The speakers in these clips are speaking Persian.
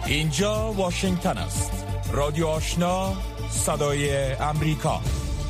اینجا واشنگتن است. رادیو آشنا، صدای امریکا.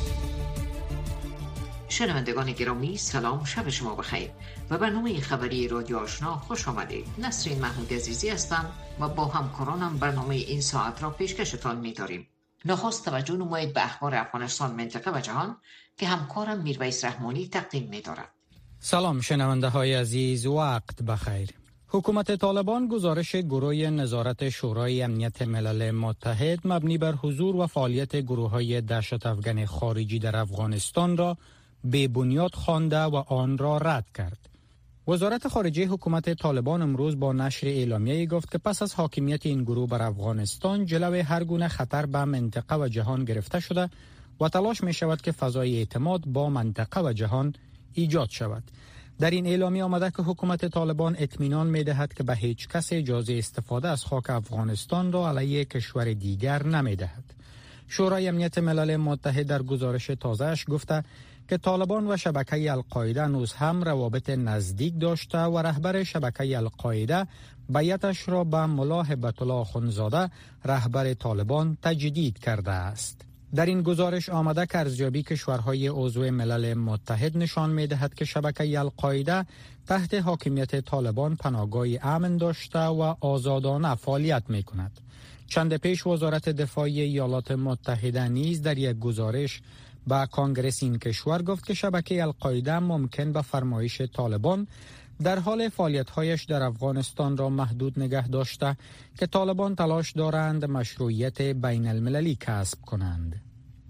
شنوندگان گرامی، سلام، شب شما بخیر. و برنامه خبری رادیو آشنا خوش آمدید. نسرین محمود عزیزی هستم و با همکارانم برنامه این ساعت را پیشکشتان می‌داریم. نخست توجه نمایید به اخبار افغانستان، منطقه و جهان که همکارم میرویس رحمانی تقدیم می‌دارد. سلام شنونده های عزیز، وقت بخیر. حکومت طالبان گزارش گروه نظارت شورای امنیت ملل متحد مبنی بر حضور و فعالیت گروه‌های دهشت افغان خارجی در افغانستان را بی بنیاد خوانده و آن را رد کرد. وزارت خارجه حکومت طالبان امروز با نشر اعلامیه‌ای گفت که پس از حاکمیت این گروه بر افغانستان جلوی هر گونه خطر به منطقه و جهان گرفته شده و تلاش می شود که فضای اعتماد با منطقه و جهان ایجاد شود. در این اعلامیه آمده که حکومت طالبان اطمینان می دهد که به هیچ کس اجازه استفاده از خاک افغانستان را علیه کشور دیگر نمی دهد. شورای امنیت ملل متحد در گزارش تازه‌اش گفته که طالبان و شبکه القاعده هنوز هم روابط نزدیک داشته و رهبر شبکه القاعده بیعتش را به ملا هبت الله اخندزاده رهبر طالبان تجدید کرده است. در این گزارش آمده که ارزیابی کشورهای عضو ملل متحد نشان می‌دهد که شبکه القاعده تحت حاکمیت طالبان پناهگاهی امن داشته و آزادانه فعالیت می‌کند. چند پیش وزارت دفاع ایالات متحده نیز در یک گزارش با کانگرس این کشور گفت که شبکه القاعده ممکن به فرمایش طالبان در حال فعالیت‌هایش در افغانستان را محدود نگه داشته که طالبان تلاش دارند مشروعیت بین المللی کسب کنند.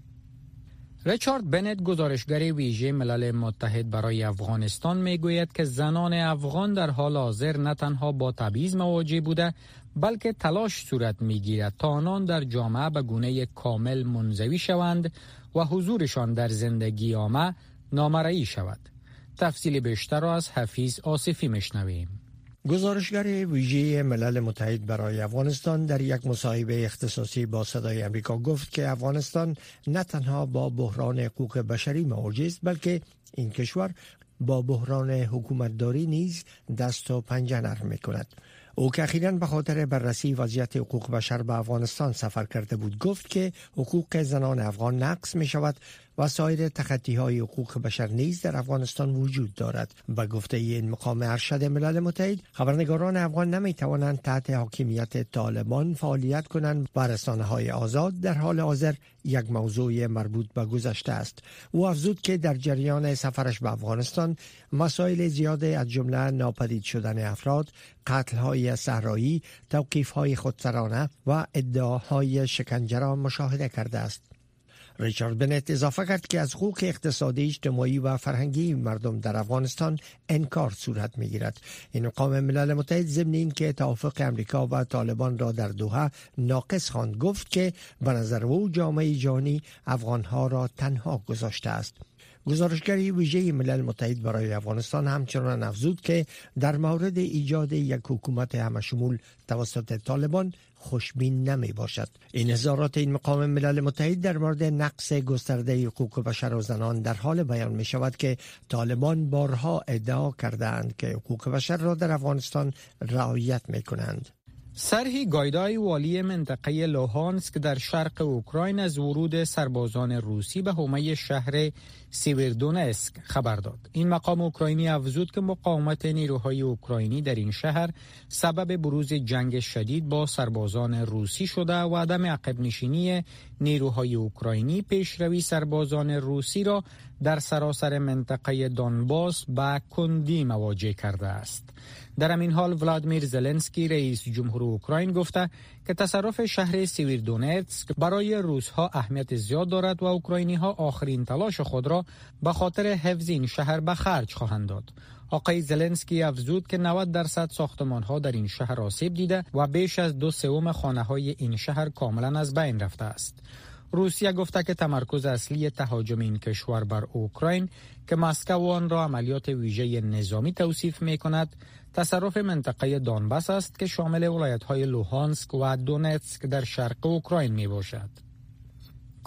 ریچارد بنت گزارشگر ویژه ملل متحد برای افغانستان میگوید که زنان افغان در حال حاضر نه تنها با تبعیض مواجه بوده بلکه تلاش صورت میگیرد تا آنان در جامعه به گونه کامل منزوی شوند و حضورشان در زندگی عامه نامرئی شود. تفصیل بیشتر را از حفیظ آصفی میشنویم. گزارشگر ویژه ملل متحد برای افغانستان در یک مصاحبه اختصاصی با صدای امریکا گفت که افغانستان نه تنها با بحران حقوق بشری مواجه است بلکه این کشور با بحران حکومتداری نیز دست و پنجه نرم می‌کند. او که اخیراً به خاطر بررسی وضعیت حقوق بشر به افغانستان سفر کرده بود گفت که حقوق زنان افغان نقض می شود و سایر تخطی‌های حقوق بشر نیز در افغانستان وجود دارد. به گفته این مقام ارشد ملل متحد، خبرنگاران افغان نمی توانند تحت حاکمیت طالبان فعالیت کنند و رسانه‌های آزاد در حال حاضر یک موضوع مربوط به گذشته است. او افزود که در جریان سفرش به افغانستان مسائل زیاد از جمله ناپدید شدن افراد، قتل‌های صحرایی، توقیف‌های خودسرانه و ادعاهای شکنجه را مشاهده کرده است. ریچارد بنت اضافه کرد که از حقوق اقتصادی، اجتماعی و فرهنگی مردم در افغانستان انکار صورت می‌گیرد. این مقام ملل متحد ضمن این که توافق امریکا و طالبان را در دوحه ناقص خواند گفت که به نظر او جامعه جهانی افغان‌ها را تنها گذاشته است. گزارشگری ویژه ملل متحد برای افغانستان همچنان افزود که در مورد ایجاد یک حکومت همشمول توسط طالبان خوشبین نمی باشد. این اظهارات این مقام ملل متحد در مورد نقض گسترده حقوق بشر و زنان در حال بیان می شود که طالبان بارها ادعا کردند که حقوق بشر را در افغانستان رعایت می کنند. سرهی گایدای والی منطقه لوهانسک در شرق اوکراین از ورود سربازان روسی به حومه شهر سیویردونسک خبر داد. این مقام اوکراینی افزود که مقاومت نیروهای اوکراینی در این شهر سبب بروز جنگ شدید با سربازان روسی شده و عدم عقب نشینی نیروهای اوکراینی پیشروی سربازان روسی را در سراسر منطقه دونباس به کندی مواجه کرده است. در همین حال ولادیمیر زلنسکی رئیس جمهور اوکراین گفته که تصرف شهر سیویردونتسک برای روس‌ها اهمیت زیاد دارد و اوکراینی‌ها آخرین تلاش خود را به خاطر حفظ این شهر به خرج خواهند داد. آقای زلنسکی افزود که 90% ساختمان‌ها در این شهر آسیب دیده و بیش از 2/3 خانه‌های این شهر کاملا از بین رفته است. روسیه گفته که تمرکز اصلی تهاجم این کشور بر اوکراین که مسکو آن را عملیات ویژه نظامی توصیف می‌کند، تصرف منطقه دونباس است که شامل ولایت‌های لوهانسک و دونتسک در شرق اوکراین می‌باشد.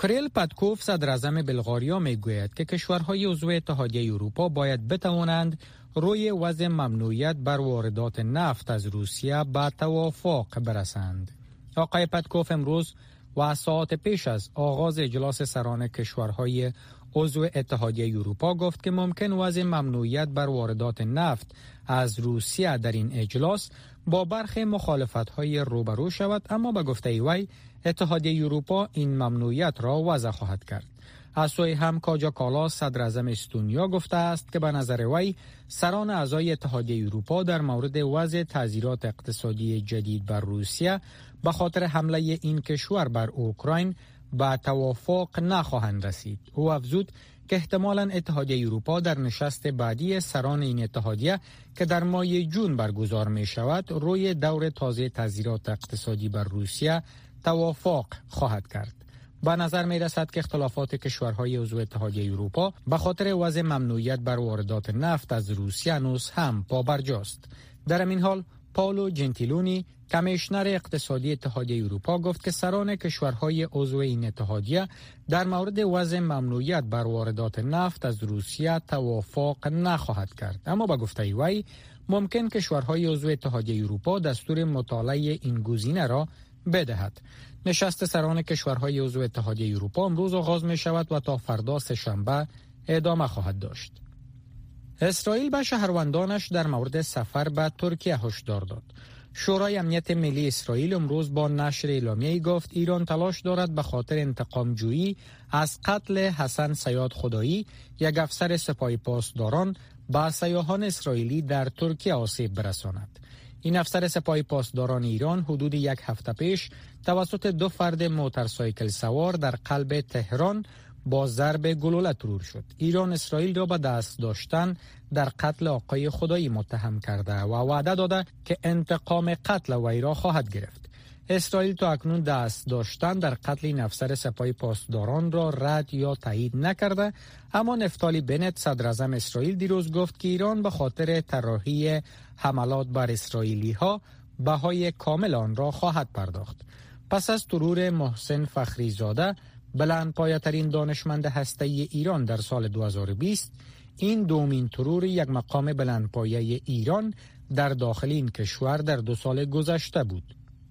کریل پدکوف صدراعظم بلغاریا میگوید که کشورهای عضو اتحادیه اروپا باید بتوانند روی وضع ممنوعیت بر واردات نفت از روسیه به توافق برسند. آقای پدکوف امروز و ساعت پیش از آغاز اجلاس سران کشورهای عضو اتحادیه اروپا گفت که ممکن وضع ممنوعیت بر واردات نفت از روسیه در این اجلاس با برخی مخالفت‌های روبرو شود، اما به گفته وی اتحادیه اروپا این ممنوعیت را وضع خواهد کرد. از سوی هم کاجا کالاس صدراعظم استونیا گفته است که به نظر وی سران اعضای اتحادیه اروپا در مورد وضع تعزیرات اقتصادی جدید بر روسیه به خاطر حمله این کشور بر اوکراین به توافق نخواهند رسید. او افزود که احتمالاً اتحادیه اروپا در نشست بعدی سران این اتحادیه که در ماه جون برگزار می شود روی دور تازه تعزیرات اقتصادی بر روسیه توافق خواهد کرد. به نظر می رسد که اختلافات کشورهای عضو اتحادیه اروپا به خاطر وضع ممنوعیت بر واردات نفت از روسیه هنوز هم پابرجاست. در این حال پائولو جنتیلونی کمیشنر اقتصادی اتحادیه اروپا گفت که سران کشورهای عضو این اتحادیه در مورد وضع ممنوعیت بر واردات نفت از روسیه توافق نخواهد کرد، اما به گفته وی ممکن کشورهای عضو اتحادیه اروپا دستور مطالعه این گزینه را بدهد. نشست سران کشورهای عضو اتحادیه اروپا امروز آغاز می شود و تا فردا سه‌شنبه ادامه خواهد داشت. اسرائیل به شهروندانش در مورد سفر به ترکیه هشدار داد. شورای امنیت ملی اسرائیل امروز با نشر اعلامیه‌ای گفت ایران تلاش دارد به خاطر انتقام جویی از قتل حسن صیاد خدایی، یک افسر سپاه پاسداران، به سیاحان اسرائیلی در ترکیه آسیب برساند. این افسر سپاه پاسداران ایران حدود یک هفته پیش توسط دو فرد موتورسایکل سوار در قلب تهران با ضرب گلوله ترور شد. ایران اسرائیل را به دست داشتن در قتل آقای خدایی متهم کرده و وعده داده که انتقام قتل وی را خواهد گرفت. اسرائیل تا اکنون دست داشتن در قتل این افسر سپاه پاسداران را رد یا تایید نکرده، اما نفتالی بنت صدراعظم اسرائیل دیروز گفت که ایران به خاطر طراحی حملات بر اسرائیلی ها بهای کامل آن را خواهد پرداخت. پس از ترور محسن فخریزاده بلندپایه‌ترین دانشمند هسته‌ای ایران در سال 2020، این دومین ترور یک مقام بلندپایه ایران در داخل این کشور در 2 سال گذشته بود.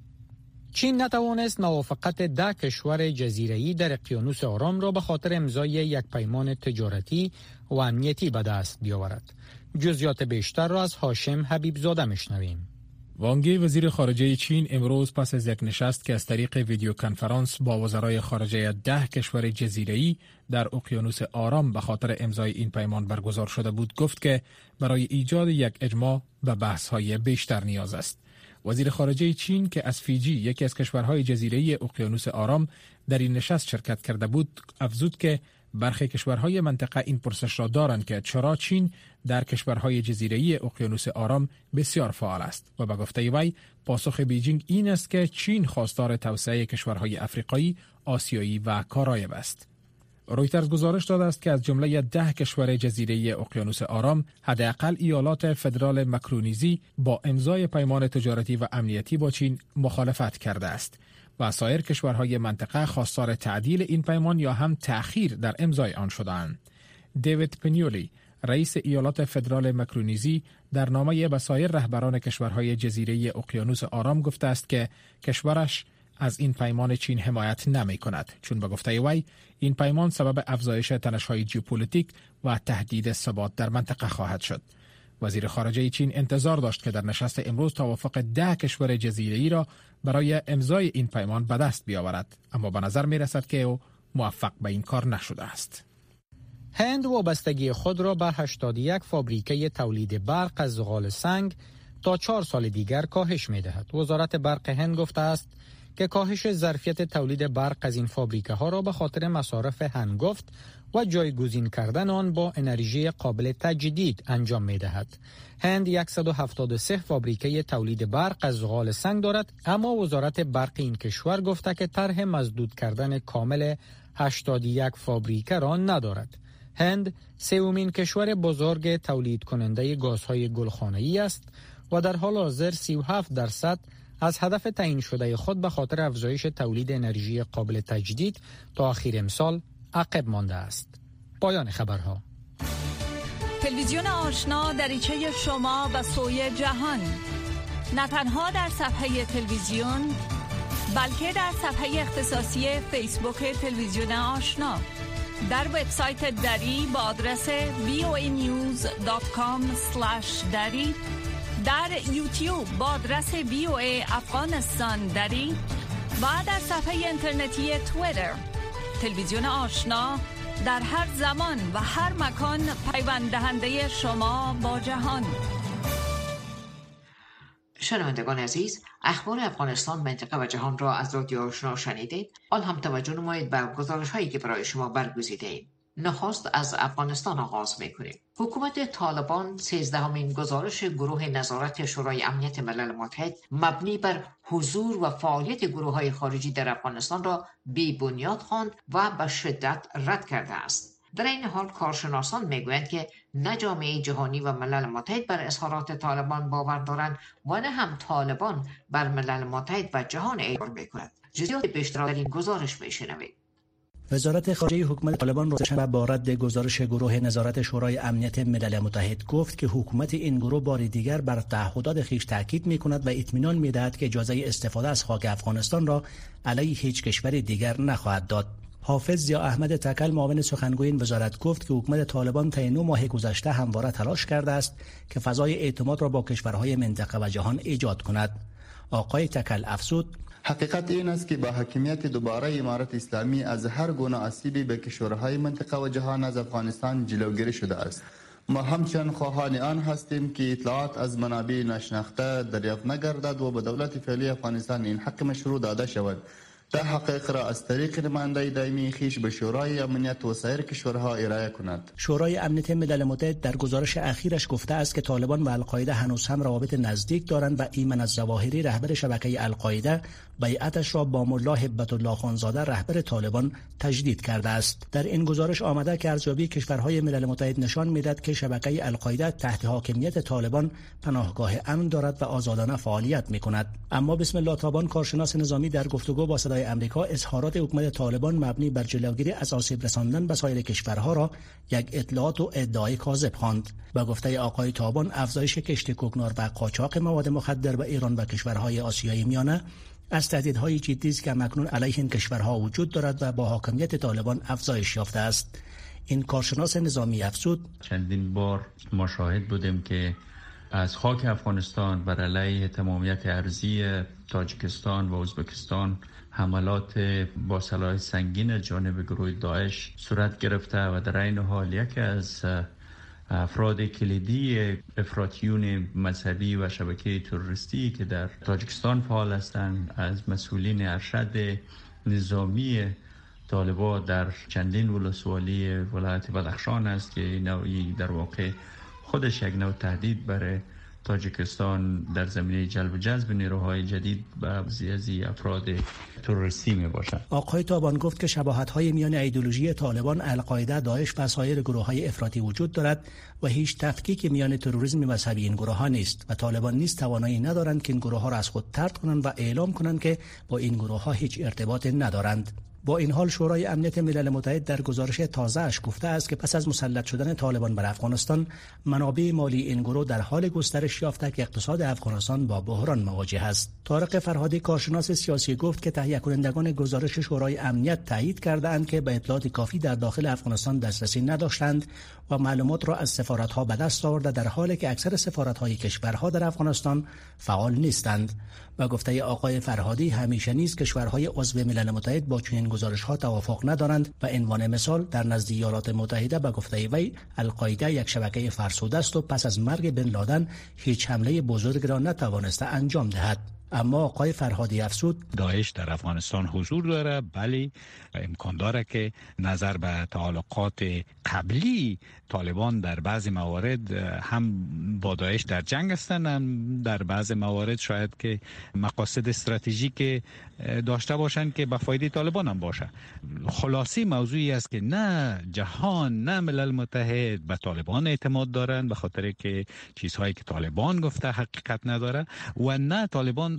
چین نتوانست موافقت 10 کشور جزیره‌ای در اقیانوس آرام را به خاطر امضای یک پیمان تجارتی و امنیتی به دست بیاورد. جزئیات بیشتر را از هاشم حبیبزاده میشنویم. وانگ یی وزیر خارجه چین امروز پس از یک نشست که از طریق ویدیو کنفرانس با وزرای خارجه 10 کشور جزیره‌ای در اقیانوس آرام به خاطر امضای این پیمان برگزار شده بود گفت که برای ایجاد یک اجماع به بحث‌های بیشتر نیاز است. وزیر خارجه چین که از فیجی یکی از کشورهای جزیره‌ای اقیانوس آرام در این نشست شرکت کرده بود افزود که برخی کشورهای منطقه این پرسش را دارند که چرا چین در کشورهای جزیره‌ای اقیانوس آرام بسیار فعال است و به گفته وی پاسخ بیجینگ این است که چین خواستار توسعه کشورهای افریقایی، آسیایی و کارائیب است. رویترز گزارش داده است که از جمله 10 کشور جزیره اقیانوس آرام حداقل ایالات فدرال مکرونیزی با امضای پیمان تجارتی و امنیتی با چین مخالفت کرده است و سایر کشورهای منطقه خواستار تعدیل این پیمان یا هم تأخیر در امضای آن شدند. دیوید پنیولی رئیس ایالات فدرال مکرونیزی در نامه به سایر رهبران کشورهای جزیره اقیانوس آرام گفته است که کشورش از این پیمان چین حمایت نمی کند، چون به گفته وی این پیمان سبب افزایش تنش‌های ژئوپلیتیک و تهدید ثبات در منطقه خواهد شد. وزیر خارجه چین انتظار داشت که در نشست امروز توافق 10 کشور جزیره‌ای را برای امضای این پیمان به دست بیاورد، اما به نظر می رسد که او موفق به این کار نشده است. هند وابستگی خود را به 81 فابریکه تولید برق از زغال سنگ تا 4 سال دیگر کاهش می دهد. وزارت برق هند گفته است که کاهش ظرفیت تولید برق از این فابریکه ها را به خاطر مصارف هنگفت و جایگزین کردن آن با انرژی قابل تجدید انجام می دهد. هند 173 فابریکه تولید برق از زغال سنگ دارد، اما وزارت برق این کشور گفته که طرح مسدود کردن کامل 81 فابریکه را ندارد. هند سومین کشور بزرگ تولید کننده گازهای گلخانه‌ای است و در حال حاضر 37% از هدف تعیین شده خود به خاطر افزایش تولید انرژی قابل تجدید تا آخر امسال عقب مانده است. پایان خبرها. تلویزیون آشنا دریچه شما به سوی جهان، نه تنها در صفحه تلویزیون بلکه در صفحه اختصاصی فیسبوک تلویزیون آشنا، در وبسایت دری با آدرس voanews.com/dari، در یوتیوب با آدرس VOA افغانستان دری و در صفحه اینترنتی توییتر. تلویزیون آشنا در هر زمان و هر مکان پیوند دهنده شما با جهان. شنوندگان عزیز، اخبار افغانستان، منطقه و جهان را از رادیو آشنا شنیدید. حال هم توجه نمایید به گزارش هایی که برای شما برگزیده ایم. نخست از افغانستان آغاز میکنیم. حکومت طالبان 13مین گزارش گروه نظارت شورای امنیت ملل متحد مبنی بر حضور و فعالیت گروه‌های خارجی در افغانستان را بی بنیاد خواند و به شدت رد کرده است. در این حال کارشناسان میگویند که نه جامعه جهانی و ملل متحد بر اظهارات طالبان باور دارند و نه هم طالبان بر ملل متحد و جهان اعتبار میکند. جزئیات بیشتر در این گزارش میشنوید. وزارت خارجه حکومت طالبان روز شنبه با رد گزارش گروه نظارت شورای امنیت ملل متحد گفت که حکومت این گروه بار دیگر بر تعهدات خویش تاکید می‌کند و اطمینان می‌دهد که اجازه استفاده از خاک افغانستان را علیه هیچ کشور دیگر نخواهد داد. حافظ ضیا احمد تکل، معاون سخنگوی این وزارت، گفت که حکومت طالبان طی 9 ماه گذشته همواره تلاش کرده است که فضای اعتماد را با کشورهای منطقه و جهان ایجاد کند. آقای تکل افزود: حقیقت این است که با حاکمیت دوباره امارت اسلامی از هر گونه آسیبی به کشورهای منطقه و جهان از افغانستان جلوگیری شده است. ما همچنان خواهان آن هستیم که اطلاعات از منابع ناشناخته دریافت نگردد و به دولت فعلی افغانستان این حق مشروع داده شود تا حقایق را از طریق نماینده دائمی خویش به شورای امنیت و سایر کشورها ارائه کند. شورای امنیت ملل متحد در گزارش اخیرش گفته است که طالبان و القاعده هنوز هم روابط نزدیک دارند و ایمن الظواهری، رهبر شبکه القاعده، بیعتش را با ملا هبت الله خانزاده، رهبر طالبان، تجدید کرده است. در این گزارش آمده که ارزیابی کشورهای ملل متحد نشان می‌دهد که شبکه القاعده تحت حاکمیت طالبان پناهگاه امن دارد و آزادانه فعالیت می‌کند. اما بسم الله تابان، کارشناس نظامی، در گفتگو با صدای آمریکا اظهارات حکومت طالبان مبنی بر جلوگیری از آسیب رساندن به سایر کشورها را یک اطلاعات و ادعای کاذب خواند. با گفته آقای تابان، افزایش کشت کوکنار و قاچاق مواد مخدر به ایران و کشورهای آسیای میانه از تهدیدهای جدی است که مکنون علیه این کشورها وجود دارد و با حاکمیت طالبان افزایش یافته است. این کارشناس نظامی افزود: چندین بار ما شاهد بودیم که از خاک افغانستان بر علیه تمامیت ارضی تاجیکستان و ازبکستان حملات با سلاح سنگین از جانب گروه داعش صورت گرفته و در این حال یکی از افراد کلیدی افراطیون مذهبی و شبکه تروریستی که در تاجیکستان فعال هستند از مسئولین ارشد نظامی طالبان در چندین ولسوالی ولایت بدخشان است که نوعی در واقع خودش یک نوع تهدید برای تاجیکستان در زمینه جلب و جذب نیروهای جدید و از افراد تروریستی می باشد. آقای تابان گفت که شباهت‌های میان ایدئولوژی طالبان، القاعده، داعش و سایر گروه‌های افراطی وجود دارد و هیچ تفکیک میان تروریسم مذهبی این گروه‌ها نیست و طالبان نیز توانایی ندارند که این گروه‌ها را از خود طرد کنند و اعلام کنند که با این گروه‌ها هیچ ارتباطی ندارند. با این حال شورای امنیت ملل متحد در گزارش تازه‌اش گفته است که پس از مسلط شدن طالبان بر افغانستان، منابع مالی این گروه در حال گسترش یافته که اقتصاد افغانستان با بحران مواجه است. طارق فرهادی، کارشناس سیاسی، گفت که تهیه کنندگان گزارش شورای امنیت تایید کرده‌اند که به اطلاعات کافی در داخل افغانستان دسترسی نداشتند و معلومات را از سفارت‌ها به دست آورده، در حالی که اکثر سفارت‌های کشورها در افغانستان فعال نیستند. و گفته آقای فرهادی، همیشه نیز کشورهای عضو ملل متحد با چنین گزارش‌ها توافق ندارند و عنوان مثال در نزد ایالات متحده به گفته وی القاعده یک شبکه فرسوده است و پس از مرگ بن لادن هیچ حمله بزرگ را نتوانسته انجام دهد. اما آقای فرهادی افزود: داعش در افغانستان حضور داره، بلی، امکان داره که نظر به تعلقات قبلی طالبان در بعض موارد هم با داعش در جنگ هستند، هم در بعض موارد شاید که مقاصد استراتژیک داشته باشند که به فایده طالبان هم باشه. خلاصی موضوعی است که نه جهان نه ملل متحد به طالبان اعتماد دارند به خاطر که چیزهایی که طالبان گفته حقیقت نداره و نه طالبان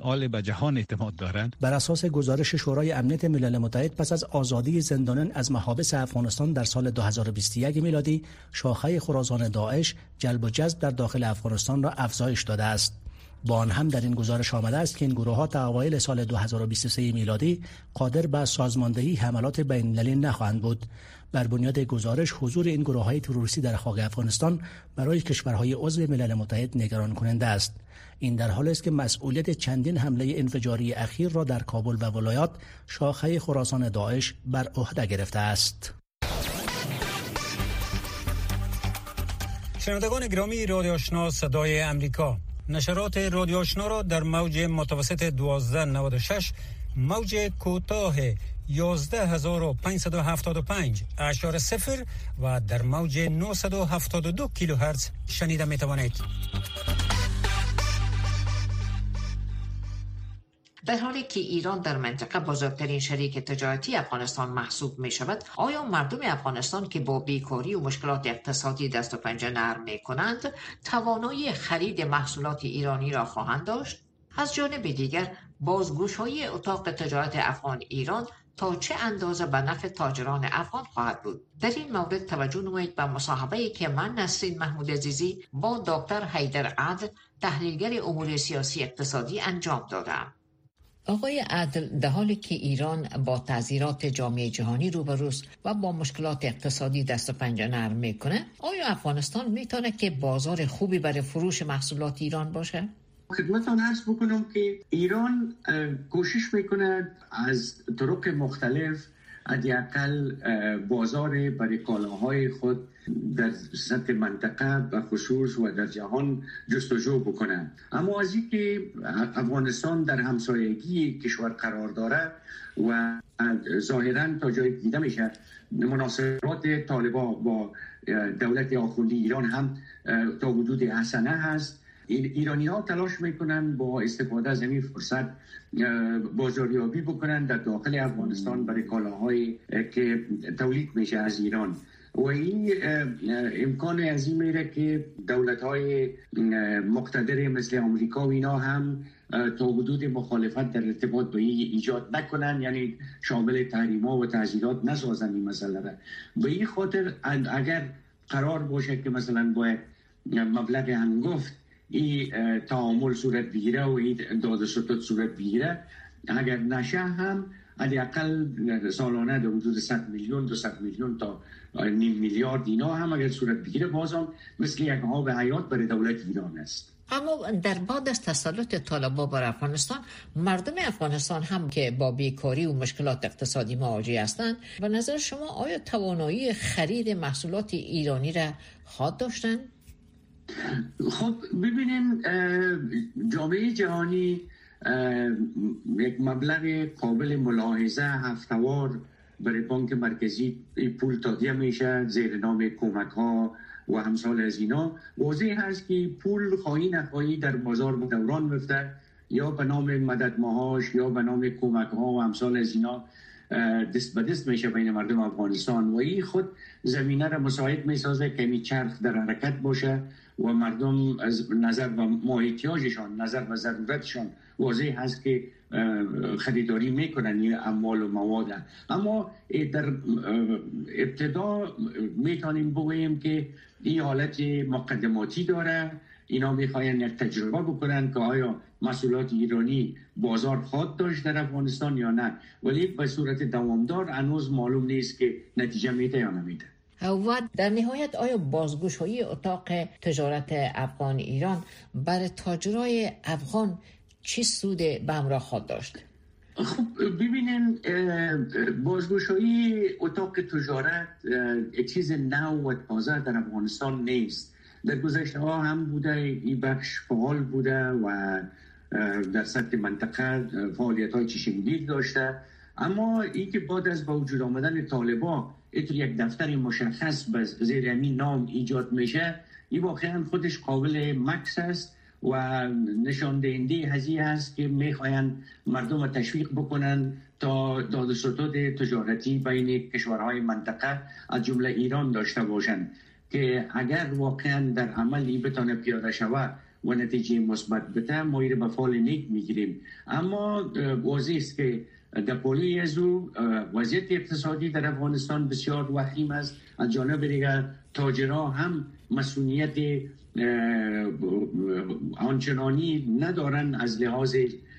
فعال به جهان اعتماد دارند. بر اساس گزارش شورای امنیت ملل متحد پس از آزادی زندانیان از محابس افغانستان در سال 2021 میلادی، شاخه خراسان داعش جلب و جذب در داخل افغانستان را افزایش داده است. با آن هم در این گزارش آمده است که این گروه‌ها تا اوایل سال 2023 میلادی قادر به سازماندهی حملات بین‌المللی نخواهند بود. بر بنیاد گزارش حضور این گروه‌های تروریستی در خاک افغانستان برای کشورهای عضو ملل متحد نگران کننده است. این در حالی است که مسئولیت چندین حمله انفجاری اخیر را در کابل و ولایات شاخه خراسان داعش بر عهده گرفته است. شنوندگان گرامی رادیو آشنا صدای امریکا، نشرات رادیو آشنا را در موج متوسط 1296، موج کوتاه 11575.0 و در موج 972 کیلوهرتز شنیده می توانید. در حالی که ایران در منطقه بزرگترین شریک تجارتی افغانستان محسوب می شود، آیا مردم افغانستان که با بیکاری و مشکلات اقتصادی دست و پنجه نرم می کنند توانایی خرید محصولات ایرانی را خواهند داشت؟ از جانب دیگر بازگوش‌های اتاق تجارت افغان ایران تا چه اندازه به نفع تاجران افغان خواهد بود؟ در این مورد توجه نمایید به مصاحبه‌ای که من نسرین محمود عزیزی با دکتر حیدر عدل، تحلیلگر امور سیاسی اقتصادی انجام دادم. آقای عدل، در حالی که ایران با تعذیرات جامعه جهانی روبروست و با مشکلات اقتصادی دست و پنجه نرم میکنه، آیا افغانستان میتونه که بازار خوبی برای فروش محصولات ایران باشه؟ خدمتتان عرض بکنم که ایران کوشش میکنه از طرق مختلف حداقل بازار برای کالاهای خود در سطح منطقه و خصوص و در جهان جستجو بکنه. اما از اینکه افغانستان در همسایگی کشور قرار داره و ظاهرا تا جایی دیده میشه مناسبات طالبان با دولت آخوندی ایران هم تا حدود حسنه هست. ایرانی ها تلاش میکنن با استفاده از این فرصت بازاریابی بکنن در داخل افغانستان برای کالاهایی که تولید میشه از ایران و این امکان از این میره که دولت های مقتدر مثل آمریکا و اینا هم تا حدود مخالفت در ارتباط با این ایجاد نکنن، یعنی شامل تحریم‌ها و تعزیرات نسازن این مسئله را. به این خاطر اگر قرار باشه که مثلا با مبلغ هنگفت این تعامل صورت بگیره و این داد ستد صورت بگیره، اگر نشه هم حداقل سالانه در حدود 100 میلیون 200 میلیون تا نیم میلیارد اینا هم اگر صورت بگیره بازم مثل یک آب حیات برای دولت ایران است. اما در بعد از تسلط طالبان بر افغانستان، مردم افغانستان هم که با بیکاری و مشکلات اقتصادی مواجه هستند، به نظر شما آیا توانایی خرید محصولات ایرانی را خواهد داشتند؟ خب ببینیم، جامعه جهانی یک مبلغ قابل ملاحظه هفته‌وار برای بانک مرکزی پول تادیه میشه زیر نام کمک ها و همسال از اینا. واضح هست که پول خواهی نخواهی در بازار دوران میفته، یا به نام مدد معاش یا به نام کمک ها و همسال از اینا دست به دست میشه بین مردم افغانستان و این خود زمینه را مساعد میسازه که این چرخ در حرکت باشه و مردم از نظر به ماهیتیاجشان، نظر به ضرورتشان واضح هست که خریداری میکنن این اموال و مواد. اما در ابتدا میتونیم بگوییم که این حالت مقدماتی داره. اینا میخواین یک تجربه بکنن که آیا محصولات ایرانی بازار خواهد داشت در افغانستان یا نه، ولی به صورت دوامدار هنوز معلوم نیست که نتیجه میده یا نمیده. و در نهایت آیا بازگوش‌های اتاق تجارت افغان ایران برای تاجرای افغان چی سود به همراه خواهد داشت؟ خب ببینین، بازگوش‌های اتاق تجارت چیز نو و تازه در افغانستان نیست. در گذشته ها هم بوده، این بخش فعال بوده و در سطح منطقه فعالیت های چشمگیر داشته. اما این که بعد از با وجود آمدن طالبان یک دفتر مشخص به زیر همین نام ایجاد میشه، این واقعا خودش قابل مکس است و نشان دهنده هزینه است که میخواین مردم تشویق بکنن تا داد و ستد تجارتی بین کشورهای منطقه از جمله ایران داشته باشند که اگر واقعا در عمل این بتانه پیاده شود و نتیجه مثبت بده ما ایره به فال نیک میگیریم. اما واضح است که در پولی از وضعیت اقتصادی در افغانستان بسیار وخیم است. از جانب دیگر تاجرها هم مسئولیت آنچنانی ندارن از لحاظ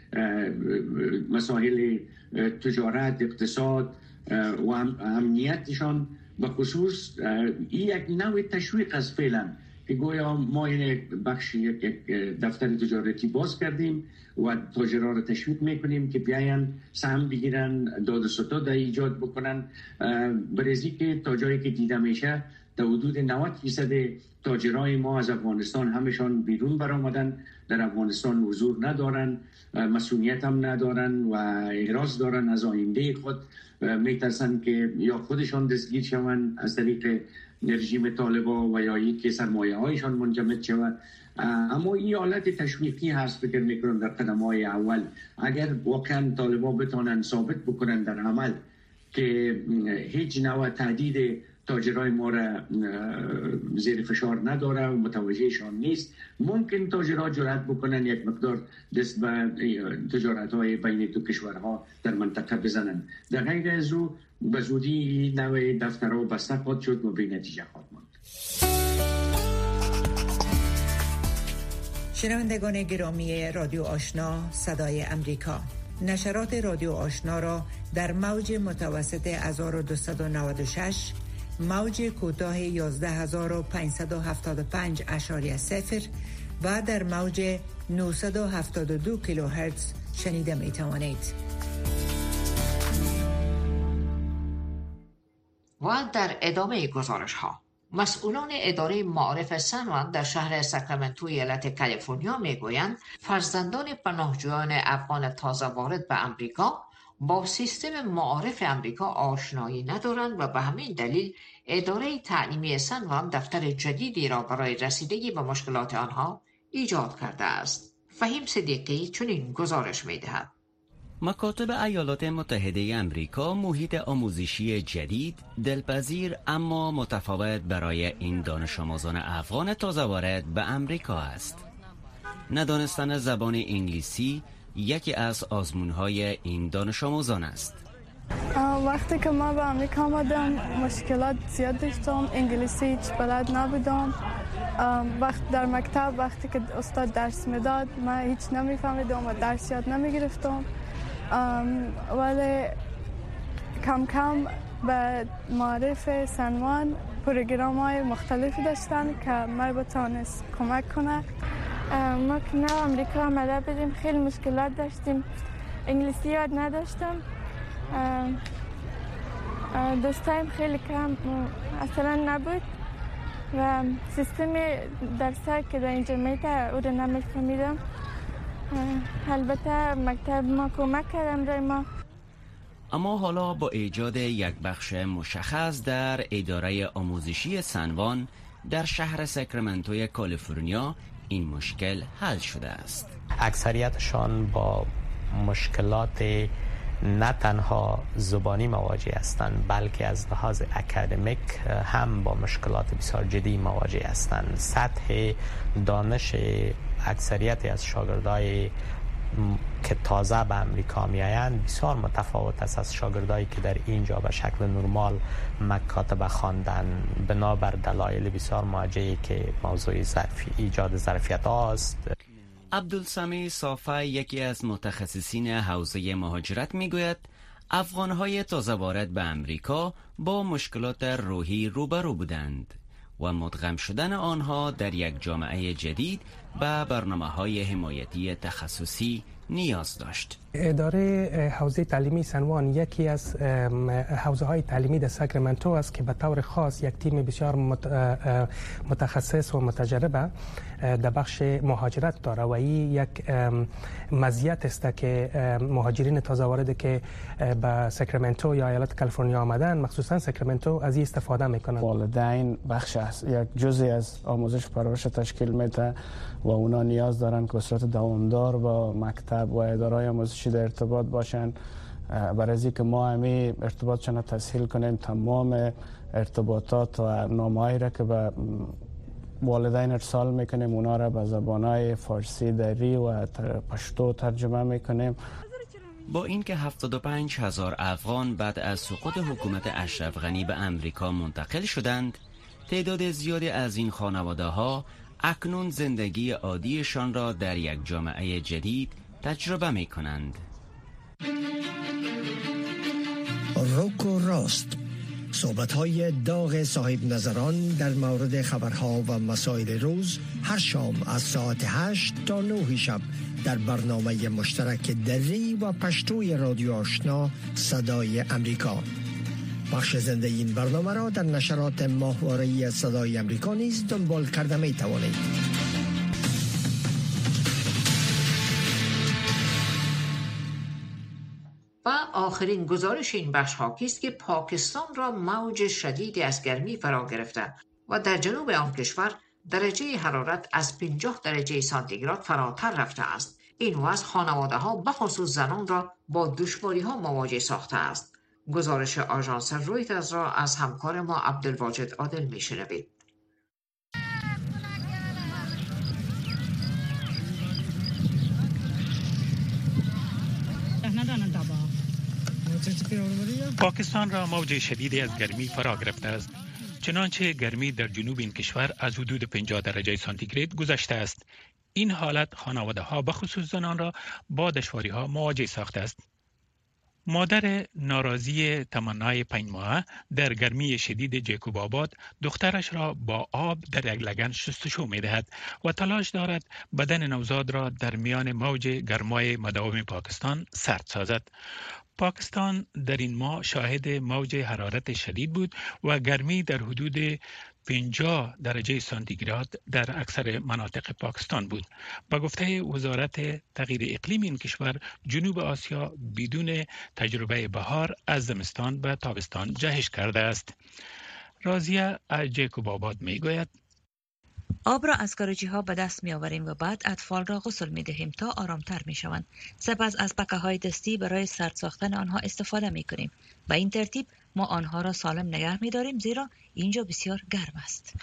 مسائل تجارت، اقتصاد و امنیتشان. به خصوص این یک نوع تشویق است فعلا که گویا ما این بخش یک دفتر تجارتی باز کردیم و تاجرها را تشویق میکنیم که بیاین سهم بگیرن، داد و ستد ایجاد بکنن. برزی که تا جایی که دیده میشه در حدود 90% تاجرای ما از افغانستان همشان بیرون برآمدن، در افغانستان حضور ندارن، مسئولیت هم ندارن و احراز دارن از آینده خود. میترسن که یا خودشان دستگیر شوند از طریق رژیم طالبان و یا یک سرمایه هایشان منجمد شود. اما این حالت تشویقی هست. فکر میکنم در قدم های اول اگر واقعا طالبان بتانن ثابت بکنن در عمل که هیچ نوع تهدید تاجرای ما را زیر فشار نداره و متوجهشان نیست، ممکن تاجرها جرأت بکنن یک مقدار دست به تجارت های بین دو کشورها در منطقه بزنن. در غیر از او به زودی نوع دفترها بسته خواهد شد و به نتیجه خواهد ماند. شنوندگان گرامی رادیو آشنا صدای امریکا، نشرات رادیو آشنا را در موج متوسط 1296، موج کوتاه 11575.0 و در موج 972 کیلوهرتز شنیده می توانید. و در ادامه گزارش ها، مسئولان اداره معارف سن در شهر ساکرامنتو ایالت کالیفرنیا میگویند فرزندان پناهجویان افغان تازه وارد به امریکا با سیستم معارف امریکا آشنایی ندارند و به همین دلیل اداره تعلیمی سن دفتر جدیدی را برای رسیدگی به مشکلات آنها ایجاد کرده است. فهیم صدیقی چنین گزارش می‌دهد. مکاتب ایالات متحده امریکا محیط آموزشی جدید، دلپذیر اما متفاوت برای این دانش آموزان افغان تازه وارد به امریکا است. ندانستن زبان انگلیسی یکی از آزمون‌های این دانش آموزان است. وقتی که ما به امریکا آمدم مشکلات زیاد داشتم، انگلیسی هیچ بلد نبودم. در مکتب وقتی که استاد درس میداد من هیچ نمیفهمیدم و درس یاد نمیگرفتم، ولی کم کم به معارف سنوان پروگرام های مختلفی داشتن که ما بتونست کمک کنه. ما که نه امریکا آمده بودیم خیلی مشکلات داشتیم، انگلیسی یاد نداشتم، دوستایم خیلی کم اصلا نبود و سیستم درس که در اینجا میده او رو نمیفهمیدم. البته مکتب ما کمک کردم برای ما. اما حالا با ایجاد یک بخش مشخص در اداره آموزشی سنوان در شهر ساکرامنتوی کالیفرنیا این مشکل حل شده است. اکثریتشان با مشکلات نه تنها زبانی مواجه هستند بلکه از لحاظ اکادمیک هم با مشکلات بسیار جدی مواجه هستند. سطح دانش اکثریت از شاگردای که تازه به امریکا می آیند بسیار متفاوت است از شاگردایی که در اینجا به شکل نرمال مکاتب خواندن بنابر دلایل بسیار مواجهی که موضوع ایجاد ظرفیت است. عبدالسمی صافی یکی از متخصصین حوزه مهاجرت میگوید افغانهای تازه وارد به امریکا با مشکلات روحی روبرو بودند و مدغم شدن آنها در یک جامعه جدید به برنامه‌های حمایتی تخصصی نیاز داشت. اداره حوزه تعلیمی سنوان یکی از حوزه های تعلیمی در ساکرامنتو است که به طور خاص یک تیم بسیار متخصص و متجربه در بخش مهاجرت داره و این یک مزیت است که مهاجرین تازه وارد که به ساکرامنتو یا ایالت کالیفرنیا آمدن مخصوصا ساکرامنتو از این استفاده میکنن. والدین بخش است، یک جزئی از آموزش پرورش تشکیل میده و اونا نیاز دارن که به صورت دوامدار با مکتب و اداره آموزشی در ارتباط باشن. برای از اینکه ما همه ارتباطشون رو تسهیل کنیم تمام ارتباطات و نامه‌هایی را که به والدین ارسال میکنیم، اونا را به زبانهای فارسی، دری و پشتو ترجمه میکنیم. با اینکه 75,000 افغان بعد از سقوط حکومت اشرف غنی به امریکا منتقل شدند، تعداد زیادی از این خانواده ها اکنون زندگی عادیشان را در یک جامعه جدید تجربه می کنند. روک و راست، صحبت‌های داغ صاحب نظران در مورد خبرها و مسائل روز هر شام از ساعت 8 تا 9 شب در برنامه مشترک دری و پشتوی رادیو آشنا صدای امریکا. بخش زنده این برنامه را در نشرات ماهواره‌ای صدای امریکا نیز دنبال کرده می توانید. و آخرین گزارش این بخش حاکی است که پاکستان را موج شدیدی از گرمی فرا گرفته و در جنوب آن کشور درجه حرارت از 50 درجه سانتیگراد فراتر رفته است. این وضع خانواده ها بخصوص زنان را با دشواری ها مواجه ساخته است. گزارش آژانس رویترز را از همکار ما عبدالواجد عادل میشنوید. پاکستان را موج شدیدی از گرمی فرا گرفته است. چنانچه گرمی در جنوب این کشور از حدود 50 درجه سانتیگراد گذشته است. این حالت خانواده ها به خصوص زنان را با دشواری ها مواجه ساخته است. مادر ناراضی تمنای 5 ماهه در گرمی شدید جیکوب آباد دخترش را با آب در یک لگن شستشو می دهد و تلاش دارد بدن نوزاد را در میان موج گرمای مداوم پاکستان سرد سازد. پاکستان در این ماه شاهد موج حرارت شدید بود و گرمی در حدود 50 درجه سانتیگراد در اکثر مناطق پاکستان بود. با گفته وزارت تغییر اقلیم این کشور، جنوب آسیا بدون تجربه بهار از زمستان به تابستان جهش کرده است. راضیه از جیکوب آباد می گوید: آب را از کارجی ها به دست می آوریم و بعد اطفال را غسل می دهیم تا آرامتر می شوند. سپس از پکه های دستی برای سرد ساختن آنها استفاده می کنیم. به این ترتیب ما آنها را سالم نگه می داریم زیرا اینجا بسیار گرم است.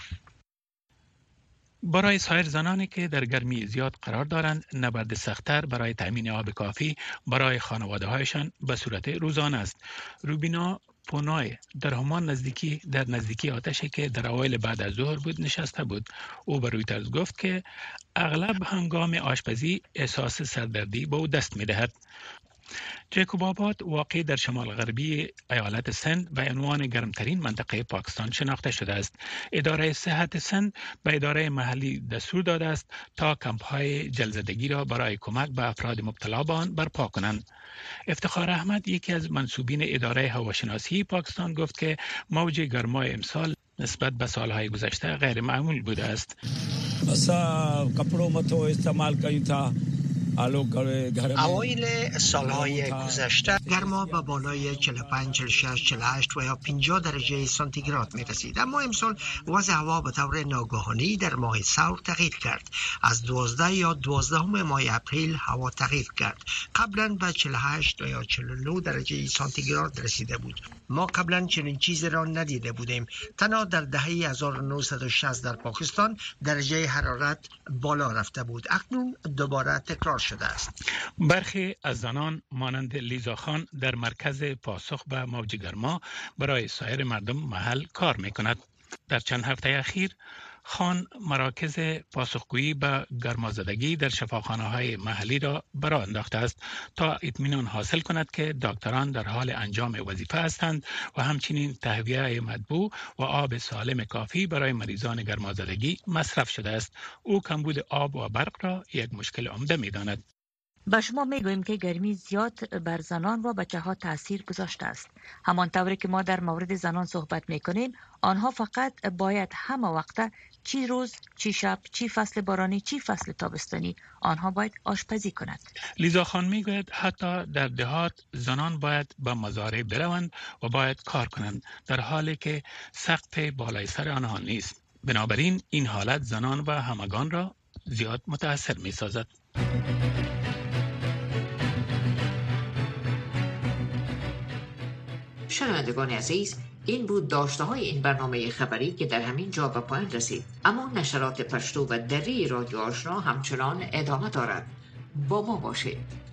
برای سایر زنانی که در گرمی زیاد قرار دارند، نبرد سخت‌تر برای تامین آب کافی برای خانواده هایشان به صورت روزانه است. روبینا پونای در همان نزدیکی آتشی که در اوایل بعد از ظهر بود نشسته بود. او به رویترز گفت که اغلب هنگام آشپزی احساس سردردی به او دست می دهد. جیکوب آباد واقع در شمال غربی ایالت سند به عنوان گرمترین منطقه پاکستان شناخته شده است. اداره صحت سند به اداره محلی دستور داده است تا کمپ‌های جلزدگی را برای کمک به افراد مبتلا به آن برپا کنند. افتخار احمد، یکی از منصوبین اداره هواشناسی پاکستان، گفت که موج گرمای امسال نسبت به سالهای گذشته غیر معمول بوده است. اوایل سالهای گذشته گرما به بالای 45, 46, 48 و یا 50 درجه سانتیگراد می رسید، اما امسال وضع هوا به طور ناگهانی در ماه ثور تغییر کرد. از 12 یا 12 ماه اپریل هوا تغییر کرد. قبلا به 48 یا 49 درجه سانتیگراد رسیده بود. ما قبلا چنین چیزی را ندیده بودیم. تنها در دهه 1960 در پاکستان درجه حرارت بالا رفته بود. اکنون دوباره تکرار شده است. برخی از زنان مانند لیزا خان در مرکز پاسخ به موج گرما برای سایر مردم محل کار می‌کند. در چند هفته اخیر خان مراکز پاسخگویی به گرمازدگی در شفاخانه‌های محلی را برآ انداخته است تا اطمینان حاصل کند که دکتران در حال انجام وظیفه هستند و همچنین تهویه مطبوع و آب سالم کافی برای مریضان گرمازدگی مصرف شده است. او کمبود آب و برق را یک مشکل عمده می‌داند. با شما میگوییم که گرمی زیاد بر زنان و بچه ها تاثیر گذاشته است. همانطوری که ما در مورد زنان صحبت میکنیم، آنها فقط باید همه وقت، چی روز، چی شب، چی فصل بارانی، چی فصل تابستانی، آنها باید آشپزی کنند. لیزا خان میگوید حتی در دهات زنان باید به مزارع بروند و باید کار کنند، در حالی که سقف بالای سر آنها نیست. بنابراین این حالت زنان و همگان را زیاد متاثر میسازد. شنوندگان عزیز، این بود داشته های این برنامه خبری که در همین جا به پایان رسید. اما نشرات پشتو و دری رادیو آشنا همچنان ادامه دارد. با ما باشید.